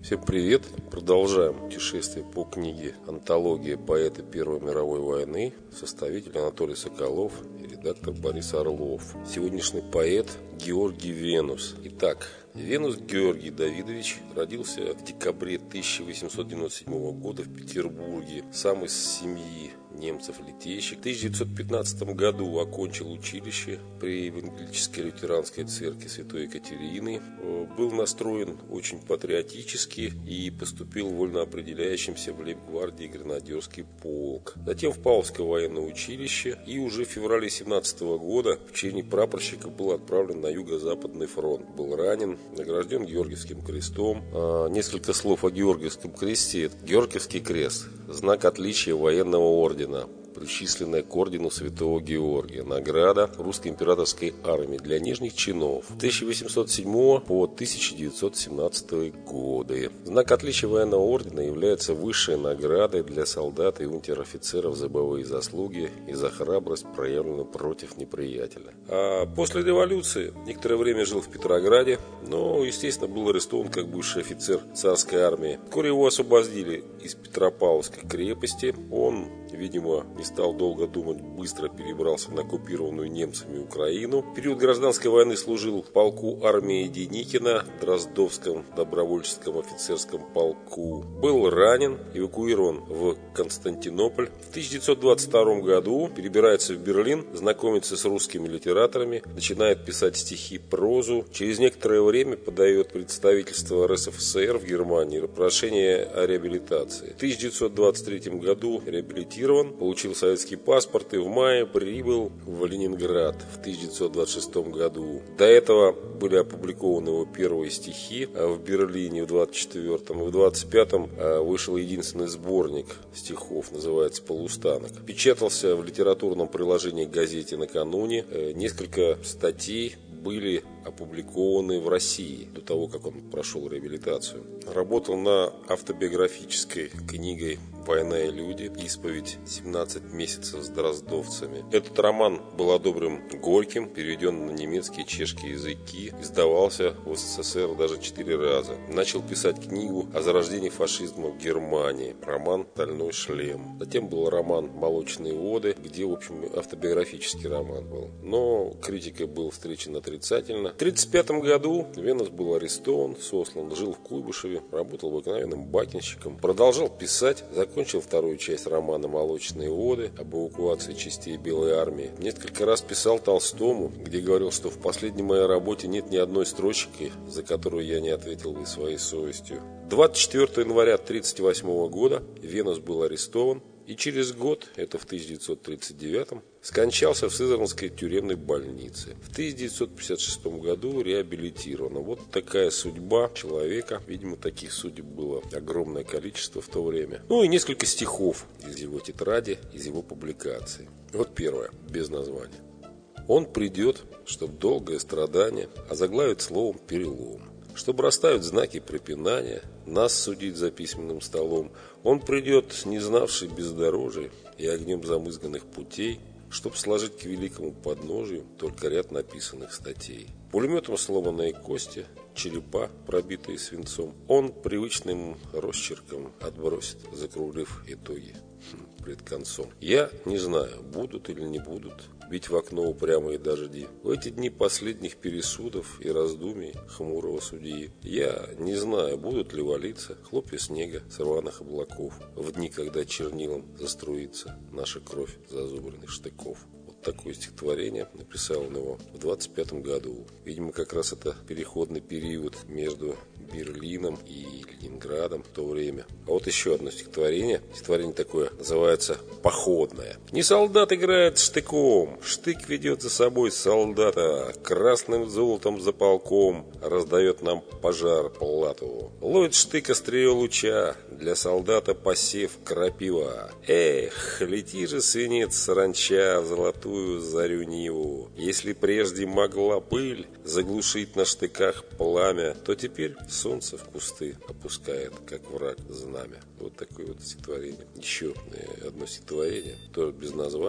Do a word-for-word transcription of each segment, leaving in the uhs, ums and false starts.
Всем привет! Продолжаем путешествие по книге «Антология поэта Первой мировой войны», составитель Анатолий Соколов и редактор Борис Орлов. Сегодняшний поэт Георгий Венус. Итак, Венус Георгий Давидович родился в декабре тысяча восемьсот девяносто седьмого года в Петербурге, сам из семьи немцев-литейщик. В тысяча девятьсот пятнадцатом году окончил училище при Евангелической лютеранской церкви Святой Екатерины. Был настроен очень патриотически и поступил вольноопределяющимся в лейб-гвардии гренадерский полк. Затем в Павловское военное училище и уже в феврале семнадцатого года в чине прапорщика был отправлен на Юго-Западный фронт. Был ранен, награжден Георгиевским крестом. Несколько слов о Георгиевском кресте. Георгиевский крест – знак отличия военного ордена, причисленная к ордену Святого Георгия, награда русской императорской армии для нижних чинов с тысяча восемьсот седьмого по тысяча девятьсот семнадцатый годы. Знак отличия военного ордена является высшей наградой для солдат и унтер-офицеров за боевые заслуги и за храбрость, проявленную против неприятеля. А после революции некоторое время жил в Петрограде, но, естественно, был арестован как бывший офицер царской армии. Вскоре его освободили из Петропавловской крепости. Он, видимо, не стал долго думать, быстро перебрался на оккупированную немцами Украину. В период гражданской войны служил в полку армии Деникина, Дроздовском добровольческом офицерском полку. Был ранен, эвакуирован в Константинополь. В тысяча девятьсот двадцать втором году перебирается в Берлин, знакомится с русскими литераторами, начинает писать стихи, прозу. Через некоторое время подает представительство эр эс эф эс эр в Германии прошение о реабилитации. В тысяча девятьсот двадцать третьем году реабилитирован, получил советский паспорт и в мае прибыл в Ленинград в тысяча девятьсот двадцать шестом году. До этого были опубликованы его первые стихи в Берлине в двадцать четвёртом, и в двадцать пятом вышел единственный сборник стихов, называется «Полустанок». Печатался в литературном приложении к газете «Накануне». Несколько статей были опубликованы в России до того, как он прошел реабилитацию. Работал над автобиографической книгой «Война и люди. Исповедь. семнадцать месяцев с дроздовцами». Этот роман был одобрен Горьким, переведен на немецкий и чешский языки, издавался в эс эс эс эр даже четыре раза. Начал писать книгу о зарождении фашизма в Германии, роман «Стальной шлем». Затем был роман «Молочные воды», где, в общем, автобиографический роман был. Но критикой был встречен отрицательно. В тысяча девятьсот тридцать пятом году Венус был арестован, сослан, жил в Куйбышеве, работал обыкновенным бакинщиком, продолжал писать, закончил вторую часть романа «Молочные воды» об эвакуации частей Белой армии. Несколько раз писал Толстому, где говорил, что в последней моей работе нет ни одной строчки, за которую я не ответил бы своей совестью. двадцать четвёртого января тысяча девятьсот тридцать восьмого года Венус был арестован, и через год, это в тысяча девятьсот тридцать девятом, скончался в Сызранской тюремной больнице. В тысяча девятьсот пятьдесят шестом году реабилитирован. Вот такая судьба человека. Видимо, таких судеб было огромное количество в то время. Ну и несколько стихов из его тетради, из его публикаций. Вот первое, без названия. Он придет, чтоб долгое страдание озаглавить словом «перелом». Чтобы расставить знаки препинания, нас судить за письменным столом. Он придет, не знавший бездорожья и огнем замызганных путей, чтоб сложить к великому подножию только ряд написанных статей. Пулеметом сломанные кости, черепа, пробитые свинцом, он привычным росчерком отбросит, закруглив итоги пред концом. Я не знаю, будут или не будут бить в окно упрямые дожди. В эти дни последних пересудов и раздумий хмурого судьи я не знаю, будут ли валиться хлопья снега с рваных облаков в дни, когда чернилом заструится наша кровь зазубренных штыков. Вот такое стихотворение написал он его в двадцать пятом году. Видимо, как раз это переходный период между Берлином и Ленинградом в то время. А вот еще одно стихотворение. Стихотворение такое называется «Походное». Не солдат играет штыком, штык ведет за собой солдата, красным золотом за полком раздает нам пожар плату. Ловит штык острие луча, для солдата посев крапива. Эх, лети же, свинец, саранча, в золотую зарю Ниву. Если прежде могла пыль заглушить на штыках пламя, то теперь солнце в кусты опускает, как враг, знамя. Вот такое вот стихотворение. Еще одно стихотворение, тоже без названия.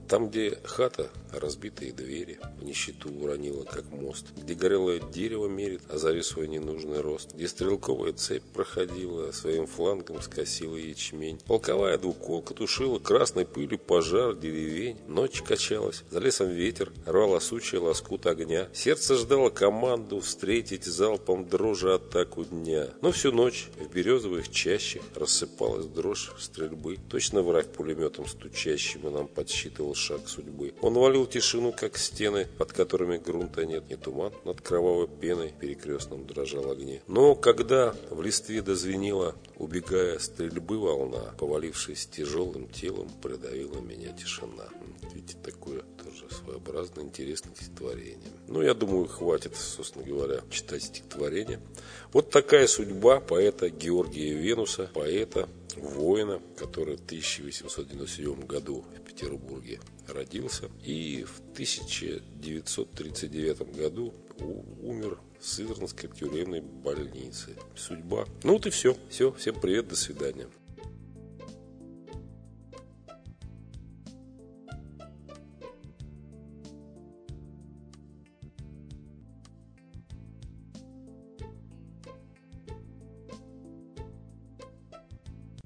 Там, где хата, разбитые двери, в нищету уронила, как мост, где горелое дерево мерит, а зари свой ненужный рост, где стрелковая цепь проходила, своим флангом скосила ячмень, полковая двуколка тушила красной пылью пожар деревень, ночь качалась, за лесом ветер рвал осучий лоскут огня, сердце ждало команду встретить залпом дрожи атаку дня. Но всю ночь в березовых чащах рассыпалась дрожь стрельбы, точно враг пулеметом стучащим и нам подсчитывал шаг судьбы. Он валил тишину, как стены, под которыми грунта нет, не туман над кровавой пеной в перекрестном дрожал огне. Но когда в листве дозвенела, убегая стрельбы волна, повалившись тяжелым телом, придавила меня тишина. Видите, такое тоже своеобразное, интересное стихотворение. Ну, я думаю, хватит, собственно говоря, читать стихотворение. Вот такая судьба поэта Георгия Венуса, поэта, воина, который в тысяча восемьсот девяносто седьмом году в Петербурге родился и в тысяча девятьсот тридцать девятом году умер в Сызранской тюремной больнице. Судьба. Ну вот и все. Все. Всем привет, до свидания.